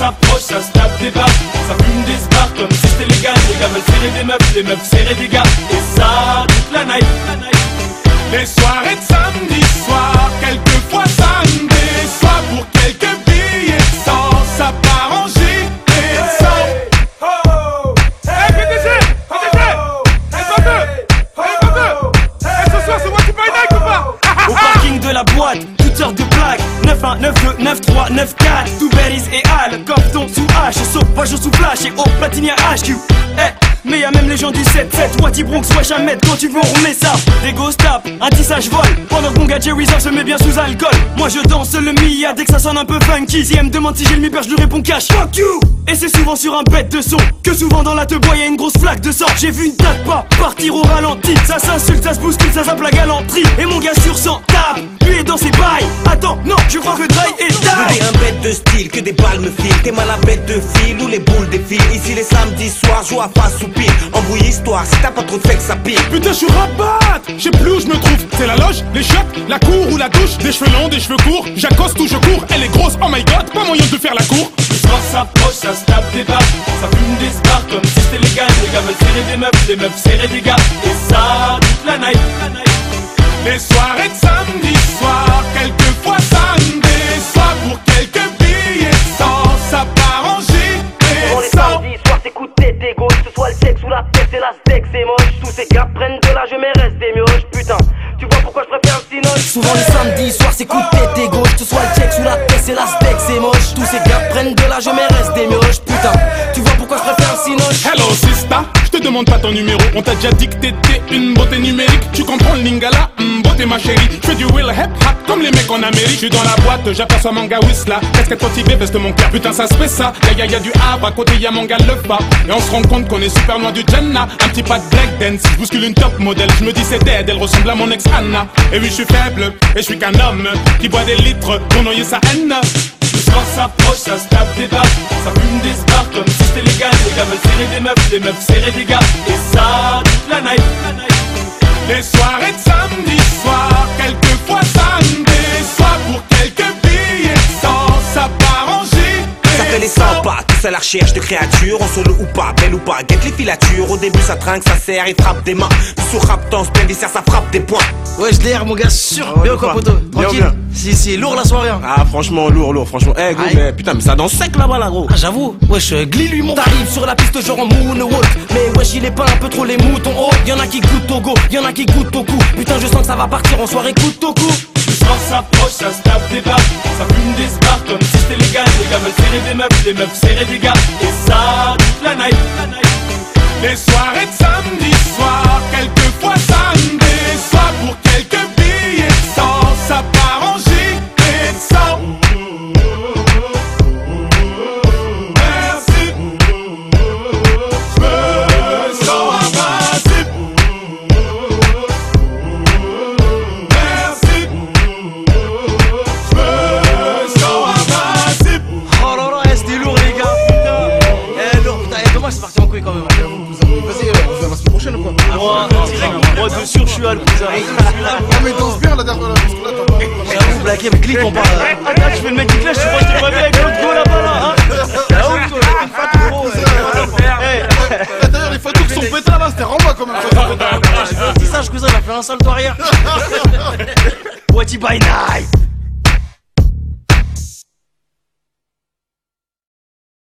s'approche, ça se tape des barres. Ça fume des spars comme si c'était légal. Les gars veulent serrer des meufs, les meufs serrer des gars. Et ça, toute la night. Les soirées de samedi soir, quelquefois ça me déçoit. Pour quelques billets de sang, ça part en gîte et de sang. Hey PDG, ce soir c'est moi qui paye Nike ou pas? Au parking de la boîte, toutes sortes de plaques. 9-1, 9-2, 9-3, 9-4. Tout berries et Al, Cofton sous H. Sauvage sous flash et au platinia HQ. Mais y'a même les gens du 7-7, Wati Bronx, wesh à mettre quand tu veux on remet ça. Des ghost tapent, un tissage vole. Pendant que mon gars Jerry se met bien sous alcool. Moi je danse le Mia dès que ça sonne un peu funky. Si elle me demande si j'ai le mi-père, je lui réponds cash. Fuck you. Et c'est souvent sur un bête de son que souvent dans la teuboi y'a une grosse flaque de sang. J'ai vu une date pas partir au ralenti. Ça s'insulte, ça se bouscule, ça zappe la galanterie. Et mon gars sur 100 tape, lui est dans ses bails. Attends, non, je crois que Dry est die. T'es un bête de style, que des balles me filent. T'es mal à bête de fil ou les boules défilent. Ici les samedis soirs, joue à face ou pile. Embrouille histoire, si t'as pas trop de fait que ça pire. Putain je suis rabat, je sais plus où je me trouve. C'est la loge, les chiottes, la cour ou la douche. Des cheveux longs, des cheveux courts, j'accoste ou je cours. Elle est grosse, oh my god, pas moyen de faire la cour. Le soir s'approche, ça se tape des barres. Ça fume des spars comme si c'était légal. Les gars veulent serrer des meufs, les meufs serrer des gars. Et ça, toute la night. Les soirées de samedi soir, quelquefois ça me déçoit. Pour quelques billets de sang, ça part en gîte Pour et les sang. samedis soirs c'est coup de tête et gauche. Que ce soit le sexe ou la tête, c'est la steak, c'est moche. Tous ces gars prennent de l'âge mais restent des mioches. Putain, tu vois pourquoi je préfère le cinoche. Souvent les samedis soirs c'est coup de tête et gauche. Que ce soit le check sous la tête c'est la steak c'est moche. Tous ces gars prennent de l'âge mais restent des mioches. Putain, tu vois pourquoi je préfère le cinoche. Hello sista, je te demande pas ton numéro. On t'a déjà dit que t'étais une beauté numérique. Tu comprends le lingala, beauté ma chérie. Je fais du will hip hop comme les mecs en Amérique. Je suis dans la boîte, j'aperçois mon gars Whistla. Casquette motivée, veste mon cœur. Putain ça se fait ça, y'a du havre. À côté y'a mon gars le pas. Et on se rend compte qu'on est super loin du Jannah. Un petit pas de black dance, je bouscule une top modèle. Je me dis c'est dead, elle ressemble à mon ex Anna. Et oui je suis faible, et je suis qu'un homme qui boit des litres pour noyer sa haine. Le soir s'approche, ça se tape des barres. Ça fume des spars comme si c'était légal. Les gars veulent serrer des meufs, les meufs serrer des gars. Et ça, toute la night. Les soirées de samedi soir, quelquefois ça me déçoit. Pour quelques billets de sang, ça part en gîte. Ça fait les 100 pas, tous à la recherche de créatures. En solo ou pas, belle ou pas, guette les filatures. Au début ça trinque, ça serre, il frappe des mains. Puis sur raptance, plein dessert, ça frappe des points. Ouais je l'air mon gars sûr. ouais, Bien quoi poto, tranquille. bien. Si lourd la soirée hein. Ah franchement lourd franchement. Eh gros Aïe. mais putain mais ça danse sec là-bas là gros. Ah, j'avoue, wesh, Glee lui monte. T'arrives sur la piste genre en moonwalk. Mais wesh, il est pas un peu trop les moutons. Oh, y'en a qui goûtent au go, y'en a qui goûtent au cou. Putain, je sens que ça va partir en soirée coup au cou. Le soir s'approche, ça se tape des barres. Ça fume des spars comme si c'était légal. Les gars veulent serrer des meufs, les meufs serrer des gars. Et ça, toute la night. Les soirées de samedi soir, quelquefois ça me déçoit. Pour quelques billets de sang, ça part en gîte et de sang. Merci, je me sens invincible. Merci, je me sens invincible. Oh là là, c'était lourd les gars, putain. Eh lourd, putain, dommage c'est parti en couille quand même. Vas-y, on se voit la semaine prochaine ou quoi? Moi de sûr je suis à le cousin. Ah, mais danse bien la dernière, parce que là t'as pas. J'avoue, blagué, mais clique on parle. Attends, tu fais le mec qui clash, tu crois que je t'ai pas vu avec l'autre go là-bas là, hein? Ah ouf, toi, une fac gros. D'ailleurs, les photos qui sont pétales là, c'était Ramba quand même. J'ai fait un petit sage cousin, il a fait un salto arrière. Wati by night.